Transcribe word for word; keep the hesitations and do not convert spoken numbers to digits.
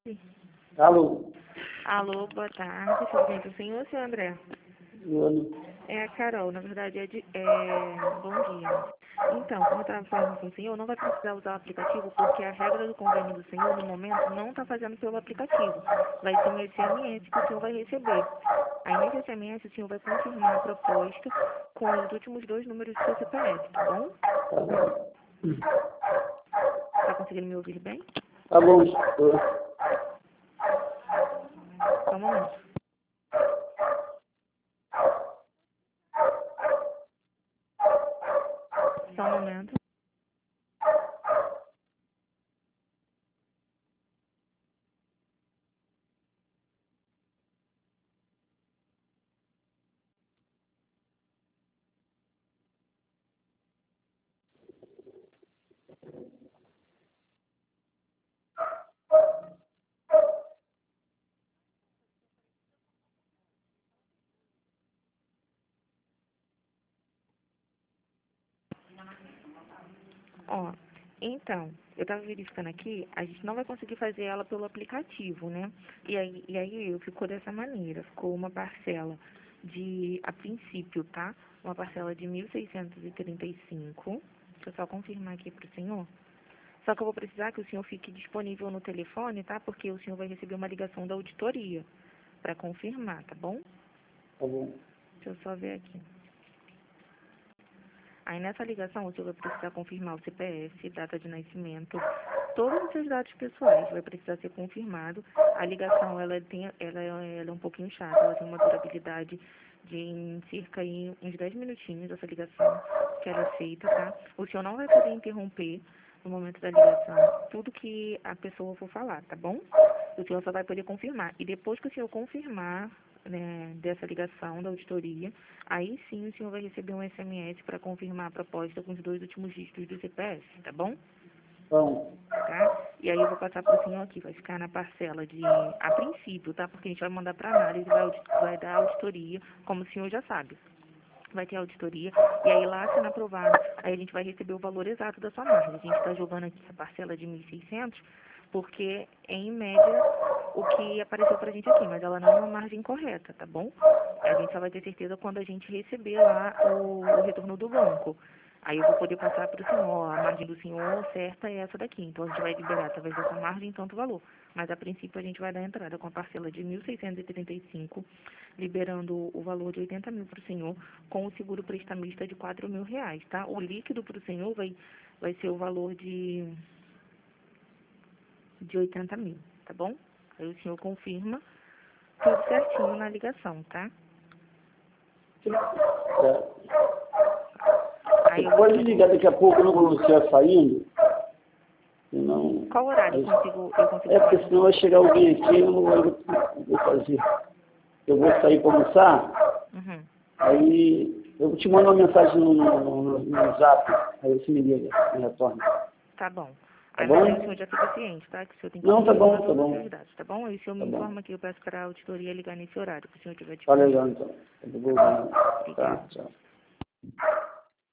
Alô? Alô, boa tarde, tudo bem com o senhor, seu André? Ano. É a Carol, na verdade é, de, é... Bom dia. Então, como eu estava falando com o senhor, não vai precisar usar o aplicativo porque a regra do convênio do senhor, no momento, não está fazendo pelo aplicativo. Vai ser um S M S que o senhor vai receber. Aí nesse S M S o senhor vai confirmar a proposta com os últimos dois números do seu C P F, tá bom? Tá bom. Tá conseguindo me ouvir bem? Tá bom, estou. Só um momento. Só um momento. Ó, então, eu estava verificando aqui, a gente não vai conseguir fazer ela pelo aplicativo, né? E aí, e aí ficou dessa maneira, ficou uma parcela de, a princípio, tá? Uma parcela de mil seiscentos e trinta e cinco. Deixa eu só confirmar aqui para o senhor. Só que eu vou precisar que o senhor fique disponível no telefone, tá? Porque o senhor vai receber uma ligação da auditoria para confirmar, tá bom? Tá bom. Deixa eu só ver aqui. Aí nessa ligação você vai precisar confirmar o C P F, data de nascimento, todos os seus dados pessoais vai precisar ser confirmado. A ligação ela tem, ela, é- ela é um pouquinho chata, ela tem uma durabilidade de em cerca aí uns dez minutinhos essa ligação que ela é feita, tá? O senhor não vai poder interromper no momento da ligação tudo que a pessoa for falar, tá bom? O senhor só vai poder confirmar. E depois que o senhor confirmar, né, dessa ligação da auditoria, aí sim o senhor vai receber um S M S para confirmar a proposta com os dois últimos dígitos do C P F, tá bom? Então, Tá? E aí eu vou passar para o senhor aqui, vai ficar na parcela de, a princípio, tá? Porque a gente vai mandar para análise, vai, audi- vai dar auditoria, como o senhor já sabe. Vai ter auditoria, e aí lá sendo aprovado, aí a gente vai receber o valor exato da sua margem. A gente está jogando aqui a parcela de mil e seiscentos, porque é em média o que apareceu pra gente aqui, mas ela não é uma margem correta, tá bom? A gente só vai ter certeza quando a gente receber lá o, o retorno do banco. Aí eu vou poder passar para o senhor, ó, a margem do senhor certa é essa daqui. Então a gente vai liberar através dessa margem tanto valor. Mas a princípio a gente vai dar entrada com a parcela de mil seiscentos e trinta e cinco, liberando o valor de oitenta mil para o senhor, com o seguro prestamista de quatro mil reais, tá? O líquido para o senhor vai, vai ser o valor de, de oitenta mil, tá bom? Aí o senhor confirma tudo certinho na ligação, tá? certo. Aí Você eu vou... pode ligar daqui a pouco quando você estiver saindo? Senão, Qual horário eu mas- consigo, eu consigo é falar porque com senão você? vai chegar alguém aqui e eu não vou, eu vou fazer. Eu vou sair para almoçar, Uhum. aí eu te mando uma mensagem no, no, no, no zap, aí você me liga, me retorna. Tá bom. Tá Aí, mas aí o bom? senhor já fica ciente, tá? Que o senhor tem que Não, tá bom, confirmar tá todos os bom. seus dados, tá bom? Aí o senhor Tá me bom. informa que eu peço para a auditoria ligar nesse horário, que o senhor tiver Tá disponível. legal então. Tá bom. Tá, Obrigada. tchau.